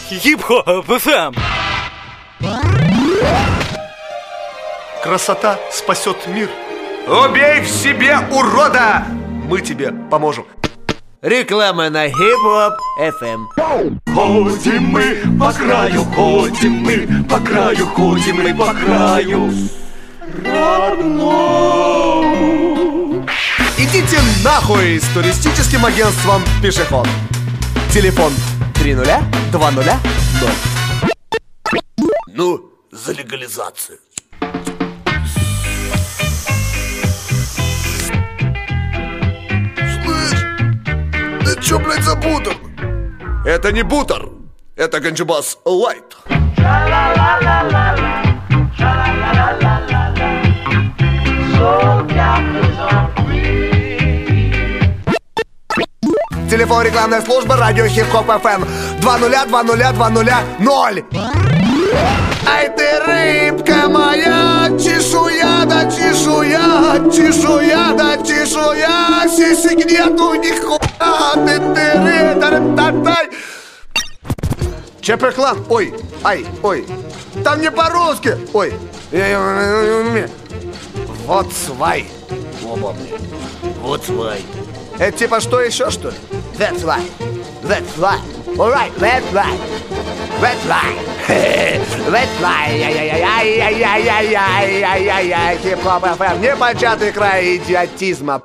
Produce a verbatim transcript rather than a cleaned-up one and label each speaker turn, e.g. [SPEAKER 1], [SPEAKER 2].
[SPEAKER 1] Хип-хоп эф эм.
[SPEAKER 2] Красота спасет мир. Убей в себе урода, мы тебе поможем.
[SPEAKER 3] Реклама на Хип-хоп эф эм.
[SPEAKER 4] Ходим мы по краю, ходим мы по краю, ходим мы по краю родному.
[SPEAKER 2] Идите нахуй с туристическим агентством «Пешеход». Телефон три нуля два нуля ноль.
[SPEAKER 3] Ну, за легализацию.
[SPEAKER 2] Слышь, ты чё, блядь, за бутер? Это не бутер, это Ганджубас Лайт. Телефон рекламная служба радио Хип-хоп эф эм два нуля два нуля два нуля ноль. Ай ты, рыбка моя, чешуя да чешуя, чешуя да чешуя, сисек нету нихуя, ты ты рыдар-татай. ЧП-клан, ой, ай, ой, там не по-русски, ой. Вот свай.
[SPEAKER 3] Вот свай.
[SPEAKER 2] Это типа что еще, что ли?
[SPEAKER 3] That's right. That's right. Alright, that's right. That's right. That's right.
[SPEAKER 2] Яй-яй-яй-яй-яй-яй-яй-яй-яй-яй. Хип-хоп эф эм. Непочатый край идиотизма.